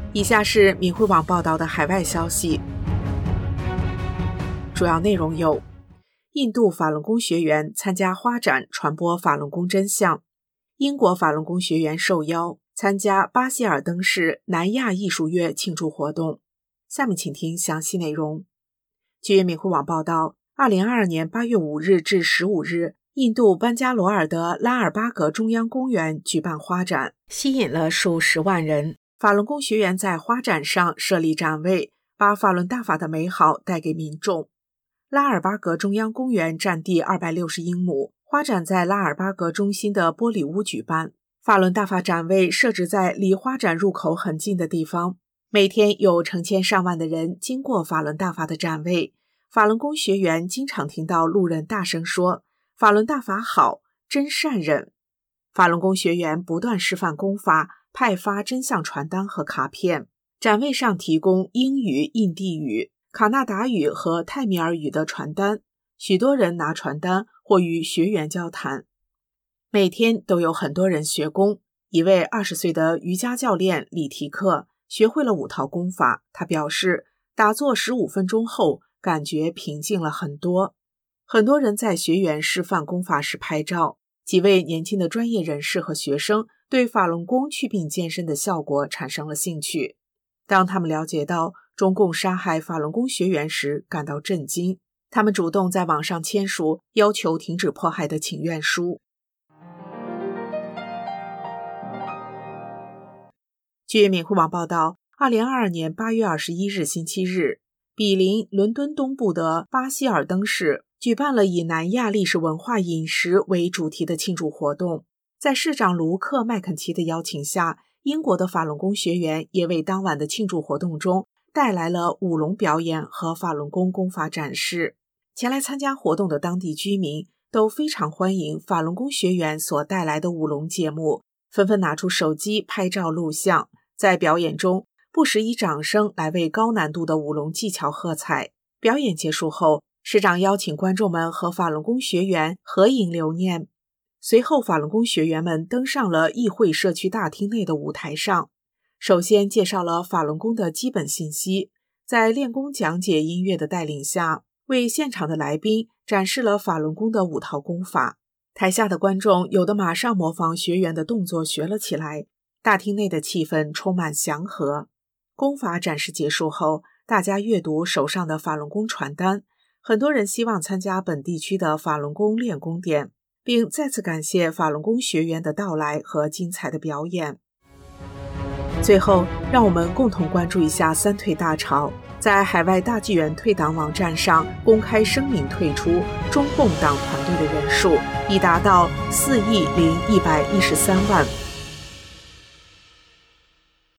以下是明慧网报道的海外消息，主要内容有：印度法轮功学员参加花展传播法轮功真相；英国法轮功学员受邀参加巴希尔登市南亚艺术月庆祝活动。下面请听详细内容。据明慧网报道，2022年8月5日至15日，印度班加罗尔的拉尔巴格中央公园举办花展，吸引了数十万人。法轮功学员在花展上设立展位，把法轮大法的美好带给民众。拉尔巴格中央公园占地260英亩，花展在拉尔巴格中心的玻璃屋举办。法轮大法展位设置在离花展入口很近的地方，每天有成千上万的人经过法轮大法的展位。法轮功学员经常听到路人大声说：“法轮大法好，真善忍。”法轮功学员不断示范功法，派发真相传单和卡片。展位上提供英语、印地语、卡纳达语和泰米尔语的传单，许多人拿传单或与学员交谈。每天都有很多人学功。一位20岁的瑜伽教练李提克学会了5套功法，他表示，打坐15分钟后，感觉平静了很多。很多人在学员示范功法时拍照，几位年轻的专业人士和学生对法轮功祛病健身的效果产生了兴趣。当他们了解到中共杀害法轮功学员时，感到震惊。他们主动在网上签署要求停止迫害的请愿书。据明慧网报道，2022年8月21日星期日，比邻伦敦东部的巴希尔登市举办了以南亚历史文化饮食为主题的庆祝活动。在市长卢克·麦肯齐的邀请下，英国的法轮功学员也为当晚的庆祝活动中带来了舞龙表演和法轮功功法展示。前来参加活动的当地居民都非常欢迎法轮功学员所带来的舞龙节目，纷纷拿出手机拍照录像，在表演中不时以掌声来为高难度的舞龙技巧喝彩。表演结束后，市长邀请观众们和法轮功学员合影留念。随后，法轮功学员们登上了议会社区大厅内的舞台上，首先介绍了法轮功的基本信息，在练功讲解音乐的带领下，为现场的来宾展示了法轮功的5套功法。台下的观众有的马上模仿学员的动作学了起来，大厅内的气氛充满祥和。功法展示结束后，大家阅读手上的法轮功传单，很多人希望参加本地区的法轮功练功点，并再次感谢法轮功学员的到来和精彩的表演。最后，让我们共同关注一下三退大潮。在海外大纪元退党网站上公开声明退出中共党团队的人数已达到4.113亿。